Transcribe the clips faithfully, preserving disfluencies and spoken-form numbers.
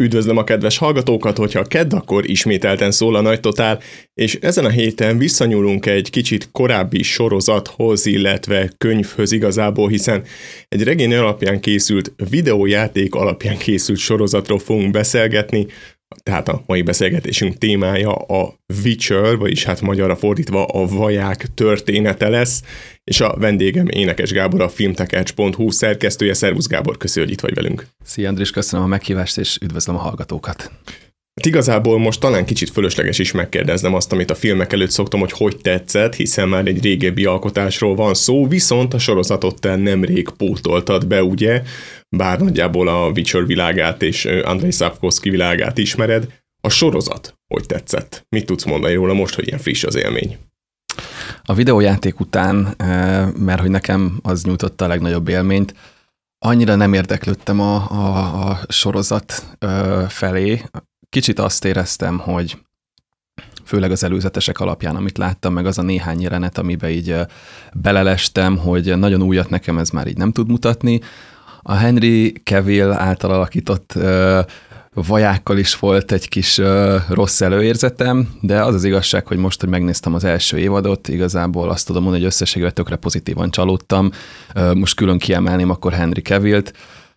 Üdvözlöm a kedves hallgatókat, hogyha kedd, akkor ismételten szól a Nagy Totál, és ezen a héten visszanyúlunk egy kicsit korábbi sorozathoz, illetve könyvhöz igazából, hiszen egy regény alapján készült, videójáték alapján készült sorozatról fogunk beszélgetni, tehát a mai beszélgetésünk témája a Witcher, vagyis hát magyarra fordítva a vaják története lesz, és a vendégem Énekes Gábor, a filmtekercs pont hu szerkesztője. Szervusz Gábor, köszi, hogy itt vagy velünk. Szia Andris, köszönöm a meghívást, és üdvözlöm a hallgatókat. Hát igazából most talán kicsit fölösleges is megkérdeznem azt, amit a filmek előtt szoktam, hogy hogy tetszett, hiszen már egy régebbi alkotásról van szó, viszont a sorozatot te nemrég pótoltad be, ugye? Bár nagyjából a Witcher világát és Andrzej Sapkowski világát ismered. A sorozat hogy tetszett? Mit tudsz mondani róla most, hogy ilyen friss az élmény? A videójáték után, mert hogy nekem az nyújtotta a legnagyobb élményt, annyira nem érdeklődtem a, a, a sorozat felé. Kicsit azt éreztem, hogy főleg az előzetesek alapján, amit láttam, meg az a néhány jelenet, amiben így belelestem, hogy nagyon újat nekem ez már így nem tud mutatni. A Henry Cavill által alakított uh, vajákkal is volt egy kis uh, rossz előérzetem, de az az igazság, hogy most, hogy megnéztem az első évadot, igazából azt tudom mondani, hogy összességében tökre pozitívan csalódtam. Uh, most külön kiemelném akkor Henry Cavillt.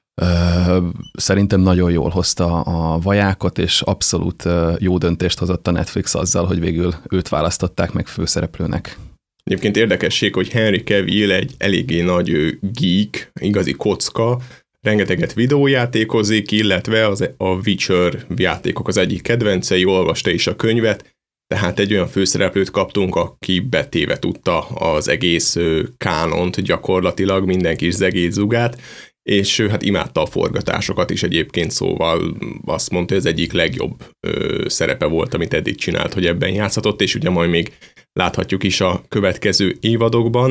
Uh, szerintem nagyon jól hozta a vajákot, és abszolút uh, jó döntést hozott a Netflix azzal, hogy végül őt választották meg főszereplőnek. Egyébként érdekesség, hogy Henry Cavill egy eléggé nagy geek, igazi kocka, rengeteget videójátékozik, illetve az, a Witcher játékok az egyik kedvencei, olvasta is a könyvet, tehát egy olyan főszereplőt kaptunk, aki betéve tudta az egész kánont gyakorlatilag, minden kis zegét zugát, és hát imádta a forgatásokat is egyébként, szóval azt mondta, hogy ez egyik legjobb ö, szerepe volt, amit eddig csinált, hogy ebben játszhatott, és ugye majd még láthatjuk is a következő évadokban.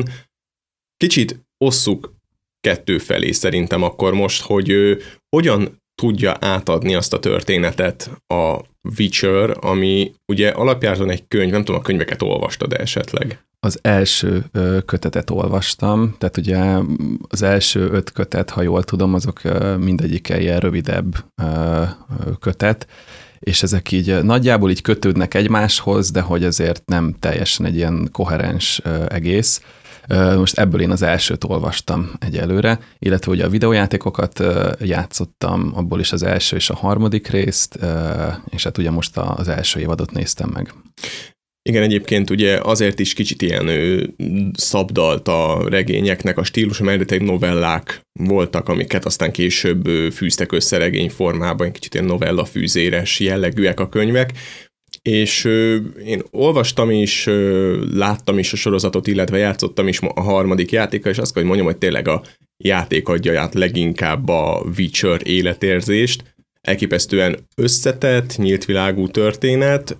Kicsit osszuk kettő felé szerintem akkor most, hogy ö, hogyan tudja átadni azt a történetet a Witcher, ami ugye alapjáraton egy könyv, nem tudom, a könyveket olvastad esetleg? Az első ö, kötetet olvastam, tehát ugye az első öt kötet, ha jól tudom, azok ö, mindegyike ilyen rövidebb ö, kötet, és ezek így nagyjából így kötődnek egymáshoz, de hogy azért nem teljesen egy ilyen koherens ö, egész. Ö, most ebből én az elsőt olvastam egyelőre, illetve ugye a videójátékokat ö, játszottam, abból is az első és a harmadik részt, ö, és hát ugye most az első évadot néztem meg. Igen, egyébként ugye azért is kicsit ilyen ő, szabdalt a regényeknek a stílus, mert egy novellák voltak, amiket aztán később fűztek össze regény formában, kicsit ilyen novellafűzéres jellegűek a könyvek, és ö, én olvastam is, ö, láttam is a sorozatot, illetve játszottam is a harmadik játékkal, és azt kell, hogy mondjam, hogy tényleg a játék adja át leginkább a Witcher életérzést. Elképesztően összetett, nyílt világú történet,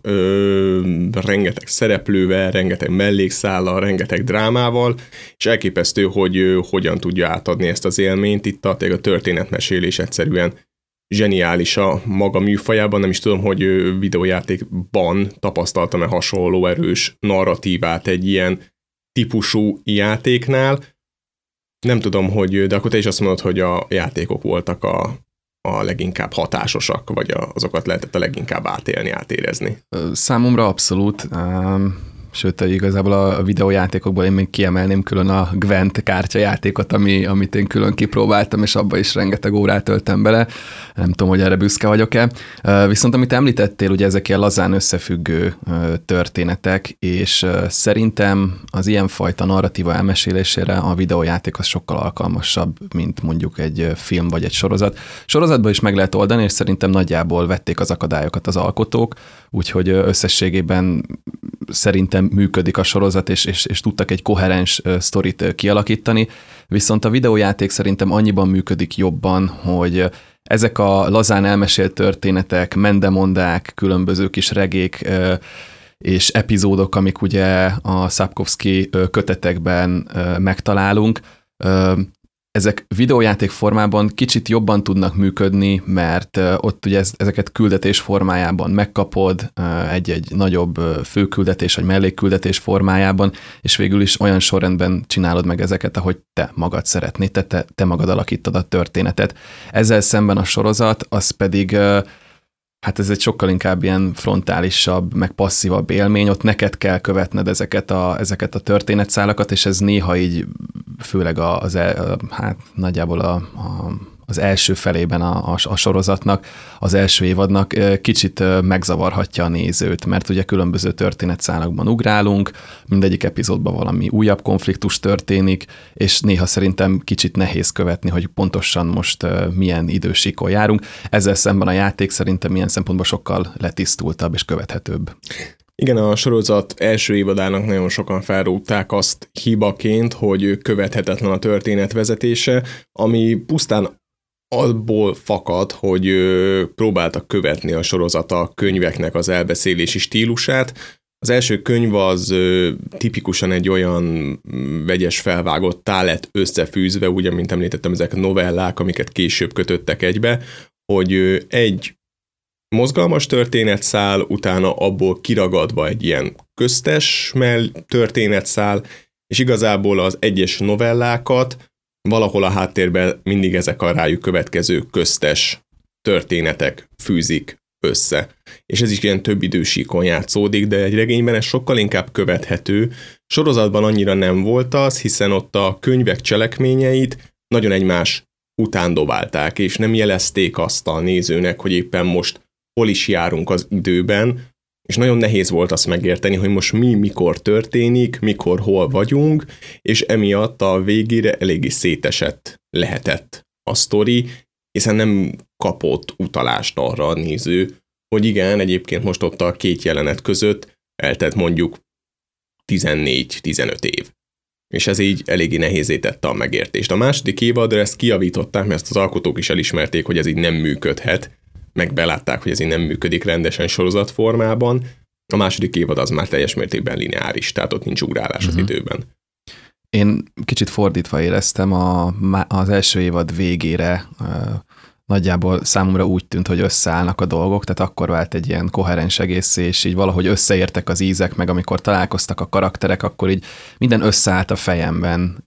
ö, rengeteg szereplővel, rengeteg mellékszállal, rengeteg drámával, és elképesztő, hogy ö, hogyan tudja átadni ezt az élményt. Itt a, a történetmesélés egyszerűen zseniális a maga műfajában, nem is tudom, hogy ö, videójátékban tapasztaltam-e hasonló erős narratívát egy ilyen típusú játéknál. Nem tudom, hogy, de akkor te is azt mondod, hogy a játékok voltak a a leginkább hatásosak, vagy azokat lehetett a leginkább átélni, átérezni? Számomra abszolút. Sőt, igazából a videójátékokból én még kiemelném külön a Gwent kártyajátékot, ami, amit én külön kipróbáltam, és abba is rengeteg órát töltem bele. Nem tudom, hogy erre büszke vagyok-e. Viszont amit említettél, ugye ezek ilyen lazán összefüggő történetek, és szerintem az ilyenfajta narratíva elmesélésére a videójáték az sokkal alkalmasabb, mint mondjuk egy film vagy egy sorozat. Sorozatban is meg lehet oldani, és szerintem nagyjából vették az akadályokat az alkotók, úgyhogy összességében szerintem működik a sorozat, és, és, és tudtak egy koherens uh, sztorit uh, kialakítani, viszont a videójáték szerintem annyiban működik jobban, hogy ezek a lazán elmesélt történetek, mendemondák, különböző kis regék uh, és epizódok, amik ugye a Sapkowski uh, kötetekben uh, megtalálunk, uh, ezek videójáték formában kicsit jobban tudnak működni, mert ott ugye ezeket küldetés formájában megkapod, egy-egy nagyobb főküldetés vagy mellékküldetés formájában, és végül is olyan sorrendben csinálod meg ezeket, ahogy te magad szeretnéd, te, te, te magad alakítod a történetet. Ezzel szemben a sorozat, az pedig Hát ez egy sokkal inkább ilyen frontálisabb, meg passzívabb élmény, ott neked kell követned ezeket a, ezeket a történetszálakat, és ez néha így, főleg az, el, hát nagyjából a, a az első felében a, a, a sorozatnak, az első évadnak kicsit megzavarhatja a nézőt, mert ugye különböző történetszálakban ugrálunk, mindegyik epizódban valami újabb konfliktus történik, és néha szerintem kicsit nehéz követni, hogy pontosan most milyen idősíkon járunk. Ezzel szemben a játék szerintem ilyen szempontból sokkal letisztultabb és követhetőbb. Igen, a sorozat első évadának nagyon sokan felrúgták azt hibaként, hogy követhetetlen a történet vezetése, ami pusztán abból fakad, hogy ö, próbáltak követni a sorozat a könyveknek az elbeszélési stílusát. Az első könyv az ö, tipikusan egy olyan vegyes felvágottá lett összefűzve, ugye, mint említettem, ezek novellák, amiket később kötöttek egybe, hogy ö, egy mozgalmas történetszál, utána abból kiragadva egy ilyen köztes történetszál, és igazából az egyes novellákat valahol a háttérben mindig ezek a rájuk következő köztes történetek fűzik össze. És ez is ilyen több idősíkon játszódik, de egy regényben ez sokkal inkább követhető. Sorozatban annyira nem volt az, hiszen ott a könyvek cselekményeit nagyon egymás után dobálták, és nem jelezték azt a nézőnek, hogy éppen most hol is járunk az időben, és nagyon nehéz volt azt megérteni, hogy most mi, mikor történik, mikor, hol vagyunk, és emiatt a végére eléggé szétesett lehetett a sztori, hiszen nem kapott utalást arra a néző, hogy igen, egyébként most ott a két jelenet között eltelt mondjuk tizennégy-tizenöt év. És ez így eléggé nehézé tette a megértést. A második évadra ezt kijavították, mert ezt az alkotók is elismerték, hogy ez így nem működhet, meg belátták, hogy ez így nem működik rendesen sorozatformában. A második évad az már teljes mértékben lineáris, tehát ott nincs ugrálás uh-huh. az időben. Én kicsit fordítva éreztem, a, az első évad végére nagyjából számomra úgy tűnt, hogy összeállnak a dolgok, tehát akkor vált egy ilyen koherens egész, és így valahogy összeértek az ízek, meg amikor találkoztak a karakterek, akkor így minden összeállt a fejemben,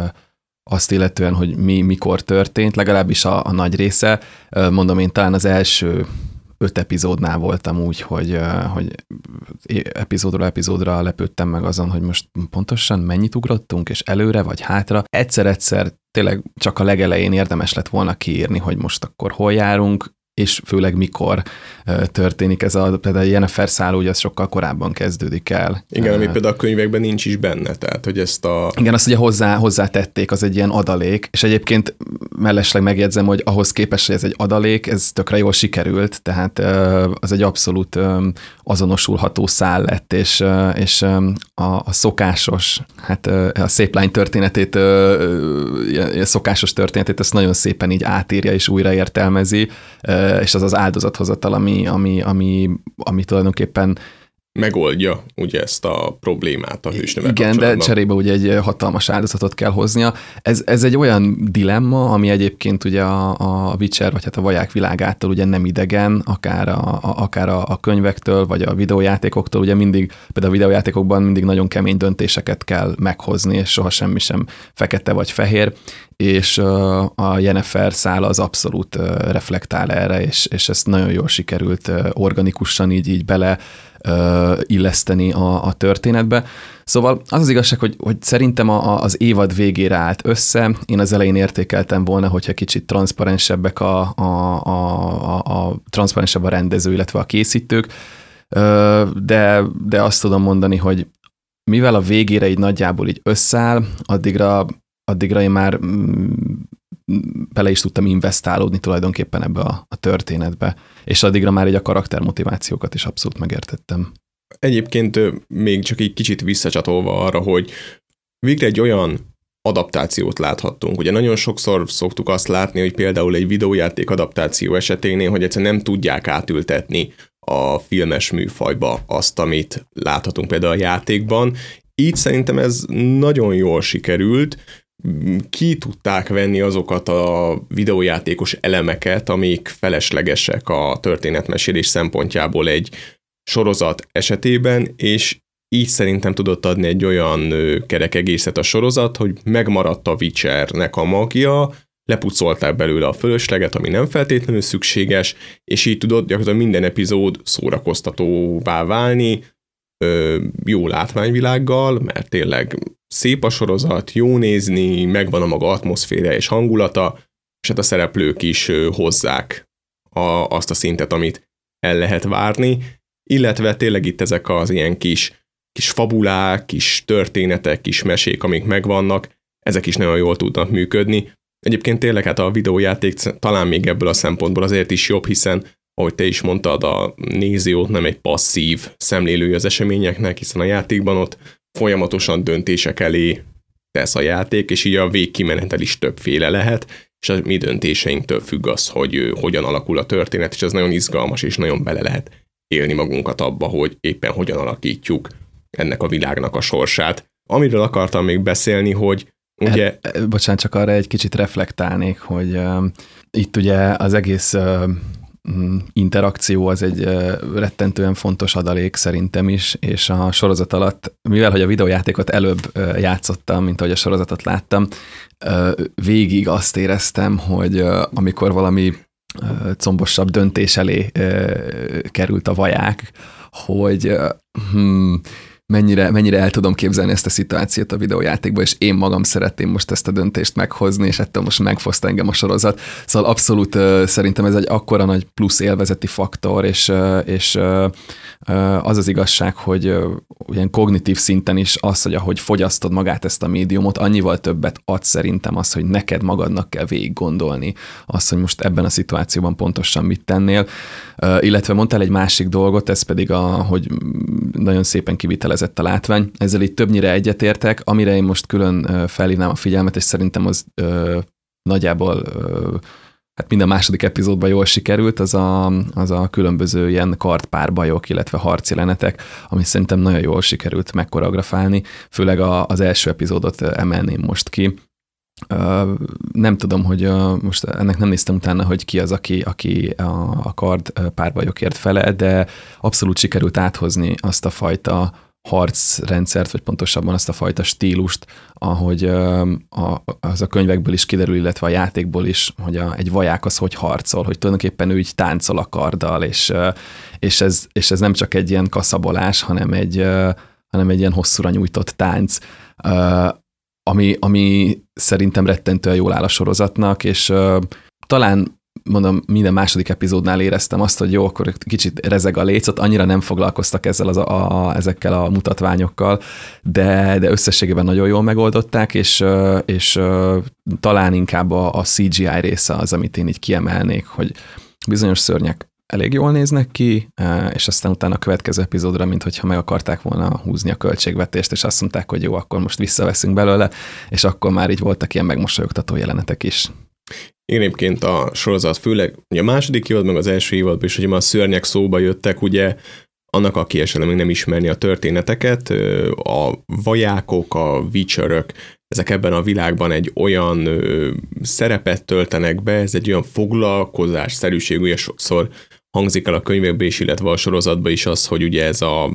azt illetően, hogy mi mikor történt, legalábbis a, a nagy része. Mondom, én talán az első öt epizódnál voltam úgy, hogy, hogy epizódról epizódra lepődtem meg azon, hogy most pontosan mennyit ugrottunk, és előre vagy hátra. Egyszer-egyszer tényleg csak a legelején érdemes lett volna kiírni, hogy most akkor hol járunk, és főleg mikor történik ez a, például a Yennefer szálló, ugye az sokkal korábban kezdődik el. Igen, ami például a könyvekben nincs is benne, tehát hogy ezt a... Igen, azt ugye hozzá, hozzátették, az egy ilyen adalék, és egyébként mellesleg megjegyzem, hogy ahhoz képest, hogy ez egy adalék, ez tökre jól sikerült, tehát az egy abszolút azonosulható szál lett, és, és a, a szokásos, hát a szép lány történetét, a szokásos történetét, ezt nagyon szépen így átírja és újraértelmezi, és az az áldozathozatal, ami, ami, ami, ami tulajdonképpen megoldja ugye ezt a problémát a hősnővel igen, kapcsolatban. De cserébe ugye egy hatalmas áldozatot kell hoznia. Ez, ez egy olyan dilemma, ami egyébként ugye a, a Witcher, vagy hát a vaják világától ugye nem idegen, akár a, a, akár a, a könyvektől, vagy a videójátékoktól, ugye mindig, például a videójátékokban mindig nagyon kemény döntéseket kell meghozni, és soha semmi sem fekete vagy fehér, és a Yennefer szála az abszolút reflektál erre, és, és ezt nagyon jól sikerült organikusan így, így bele illeszteni a, a történetbe. Szóval az az igazság, hogy, hogy szerintem a, a, az évad végére állt össze. Én az elején értékeltem volna, hogyha kicsit transzparensebbek a, a, a, a, a transzparensebb a rendező, illetve a készítők, de, de azt tudom mondani, hogy mivel a végére így nagyjából így összeáll, addigra, addigra én már bele is tudtam investálódni tulajdonképpen ebbe a, a történetbe, és addigra már így a karaktermotivációkat is abszolút megértettem. Egyébként még csak egy kicsit visszacsatolva arra, hogy végre egy olyan adaptációt láthattunk. Ugye nagyon sokszor szoktuk azt látni, hogy például egy videójáték adaptáció eseténél, hogy egyszerűen nem tudják átültetni a filmes műfajba azt, amit láthatunk például a játékban. Így szerintem ez nagyon jól sikerült, ki tudták venni azokat a videójátékos elemeket, amik feleslegesek a történetmesélés szempontjából egy sorozat esetében, és így szerintem tudott adni egy olyan kerek egészet a sorozat, hogy megmaradt a Witchernek a magja, lepucolták belőle a fölösleget, ami nem feltétlenül szükséges, és így tudod gyakorlatilag minden epizód szórakoztatóvá válni, ö, jó látványvilággal, mert tényleg szép a sorozat, jó nézni, megvan a maga atmoszféra és hangulata, és hát a szereplők is ö, hozzák a, azt a szintet, amit el lehet várni, illetve tényleg itt ezek az ilyen kis, kis fabulák, kis történetek, kis mesék, amik megvannak, ezek is nagyon jól tudnak működni. Egyébként tényleg hát a videójáték talán még ebből a szempontból azért is jobb, hiszen, ahogy te is mondtad, a néző ott nem egy passzív szemlélője az eseményeknek, hiszen a játékban ott folyamatosan döntések elé tesz a játék, és így a végkimenetel is többféle lehet, és a mi döntéseinktől függ az, hogy hogyan alakul a történet, és ez nagyon izgalmas, és nagyon bele lehet élni magunkat abba, hogy éppen hogyan alakítjuk ennek a világnak a sorsát. Amiről akartam még beszélni, hogy ugye... E, bocsánat, csak arra egy kicsit reflektálnék, hogy uh, itt ugye az egész uh, interakció az egy uh, rettentően fontos adalék szerintem is, és a sorozat alatt, mivel hogy a videójátékot előbb uh, játszottam, mint ahogy a sorozatot láttam, uh, végig azt éreztem, hogy uh, amikor valami uh, combosabb döntés elé uh, került a vaják, hogy uh, hmm, mennyire, mennyire el tudom képzelni ezt a szituációt a videójátékban, és én magam szeretném most ezt a döntést meghozni, és ettől most megfoszt engem a sorozat. Szóval abszolút uh, szerintem ez egy akkora nagy plusz élvezeti faktor, és, uh, és uh, az az igazság, hogy uh, ilyen kognitív szinten is az, hogy ahogy fogyasztod magát ezt a médiumot, annyival többet ad szerintem az, hogy neked magadnak kell végig gondolni azt, hogy most ebben a szituációban pontosan mit tennél. Uh, illetve mondtál egy másik dolgot, ez pedig a, hogy nagyon szépen kivitelezett a látvány. Ezzel itt többnyire egyetértek, amire én most külön felhívnám a figyelmet, és szerintem az ö, nagyjából ö, hát minden második epizódban jól sikerült, az a, az a különböző ilyen kardpárbajok, illetve harcjelenetek, ami szerintem nagyon jól sikerült megkoreografálni, főleg a, az első epizódot emelném most ki. Uh, nem tudom, hogy uh, most ennek nem néztem utána, hogy ki az, aki, aki a, a kard párbajokért fele, de abszolút sikerült áthozni azt a fajta harcrendszert, vagy pontosabban azt a fajta stílust, ahogy uh, a, az a könyvekből is kiderül, illetve a játékból is, hogy a, egy vaják az hogy harcol, hogy tulajdonképpen ő így táncol a karddal, és, uh, és, ez, és ez nem csak egy ilyen kaszabolás, hanem egy, uh, hanem egy ilyen hosszúra nyújtott tánc, uh, Ami, ami szerintem rettentően jól áll a sorozatnak, és uh, talán mondom, minden második epizódnál éreztem azt, hogy jó, akkor kicsit rezeg a lécot, annyira nem foglalkoztak ezzel az a, a, ezekkel a mutatványokkal, de, de összességében nagyon jól megoldották, és, uh, és uh, talán inkább a, a cé gé í része az, amit én így kiemelnék, hogy bizonyos szörnyek elég jól néznek ki, és aztán utána a következő epizódra, minthogyha meg akarták volna húzni a költségvetést, és azt mondták, hogy jó, akkor most visszaveszünk belőle, és akkor már így voltak ilyen megmosolyogtató jelenetek is. Igen, egyébként a sorozat főleg, ugye a második évad, meg az első évadban is, hogy már a szörnyek szóba jöttek, ugye annak, aki esetleg még nem ismerni a történeteket, a vajákok, a witcherök, ezek ebben a világban egy olyan ö, szerepet töltenek be, ez egy olyan foglalkozásszerűség, ugye sokszor hangzik el a könyvekben is, illetve a sorozatban is az, hogy ugye ez a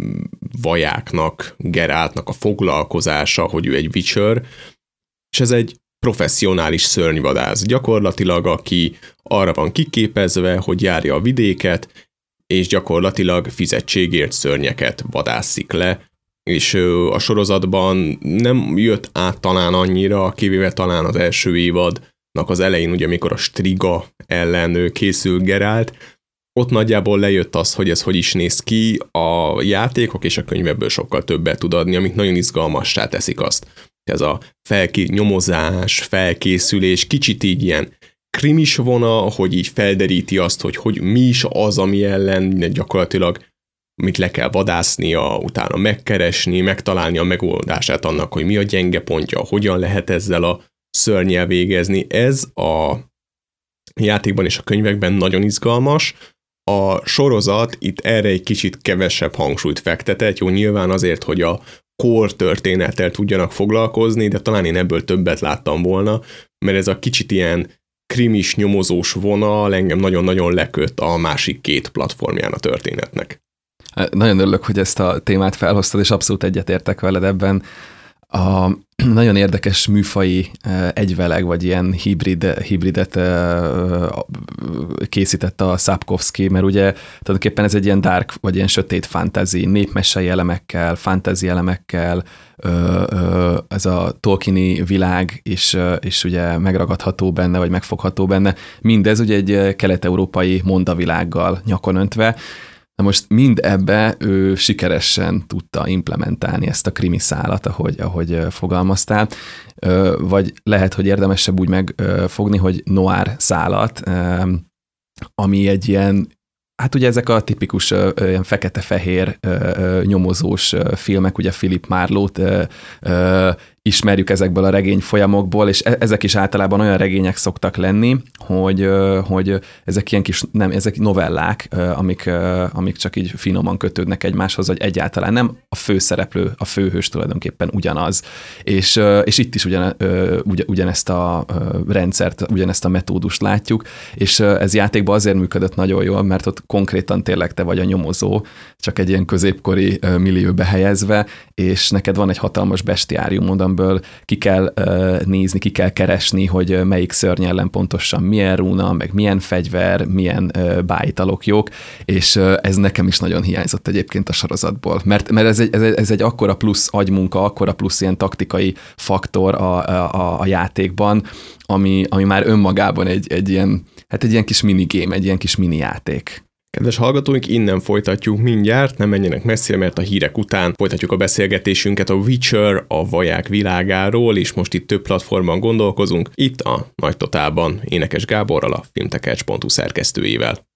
vajáknak, Geraltnak a foglalkozása, hogy ő egy witcher, és ez egy professzionális szörnyvadász gyakorlatilag, aki arra van kiképezve, hogy járja a vidéket, és gyakorlatilag fizetségért szörnyeket vadászik le, és a sorozatban nem jött át talán annyira, kivéve talán az első évadnak az elején, ugye amikor a Striga ellen készül Geralt, ott nagyjából lejött az, hogy ez hogy is néz ki, a játékok és a könyvekből sokkal többet tud adni, amik nagyon izgalmassá teszik azt. Ez a felké- nyomozás, felkészülés, kicsit így ilyen krimis vona, hogy így felderíti azt, hogy, hogy mi is az, ami ellen gyakorlatilag mit le kell vadásznia, utána megkeresni, megtalálni a megoldását annak, hogy mi a gyenge pontja, hogyan lehet ezzel a szörnyel végezni. Ez a játékban és a könyvekben nagyon izgalmas. A sorozat itt erre egy kicsit kevesebb hangsúlyt fektetett, jó, nyilván azért, hogy a core történettel tudjanak foglalkozni, de talán én ebből többet láttam volna, mert ez a kicsit ilyen krimis, nyomozós vonal engem nagyon-nagyon leköt a másik két platformján a történetnek. Nagyon örülök, hogy ezt a témát felhoztad, és abszolút egyetértek veled ebben. A, nagyon érdekes műfai egyveleg, vagy ilyen hibrid, hibridet készített a Sapkowski, mert ugye tulajdonképpen ez egy ilyen dark, vagy ilyen sötét fantasy, népmesei elemekkel, fantasy elemekkel, ez a Tolkieni világ is, is ugye megragadható benne, vagy megfogható benne. Mindez ugye egy kelet-európai mondavilággal nyakon öntve. Na most mind ebbe ő sikeresen tudta implementálni ezt a krimi szálat, ahogy, ahogy fogalmaztál, vagy lehet, hogy érdemesebb úgy megfogni, hogy noir szálat, ami egy ilyen, hát ugye ezek a tipikus ilyen fekete-fehér nyomozós filmek, ugye Philip Marlowe-t ismerjük ezekből a regény folyamokból, és ezek is általában olyan regények szoktak lenni, hogy, hogy ezek ilyen kis, nem, ezek novellák, amik, amik csak így finoman kötődnek egymáshoz, vagy egyáltalán nem a főszereplő, a főhős tulajdonképpen ugyanaz. És, és itt is ugyan, ugyanezt a rendszert, ugyanezt a metódust látjuk, és ez játékban azért működött nagyon jól, mert ott konkrétan tényleg te vagy a nyomozó, csak egy ilyen középkori millióbe helyezve, és neked van egy hatalmas bestiáriumod, amiből ki kell uh, nézni, ki kell keresni, hogy melyik szörny ellen pontosan milyen rúna, meg milyen fegyver, milyen uh, bájitalok jók, és uh, ez nekem is nagyon hiányzott egyébként a sorozatból, mert, mert ez, egy, ez, egy, ez egy akkora plusz agymunka, akkora plusz ilyen taktikai faktor a, a, a játékban, ami, ami már önmagában egy, egy ilyen, hát egy ilyen kis minigame, egy ilyen kis mini játék. Kedves hallgatóink, innen folytatjuk mindjárt, nem menjenek messzire, mert a hírek után folytatjuk a beszélgetésünket a Witcher, a vaják világáról, és most itt több platformon gondolkozunk, itt a Nagy Totálban Énekes Gáborral, a filmtekercs pont hu szerkesztőjével.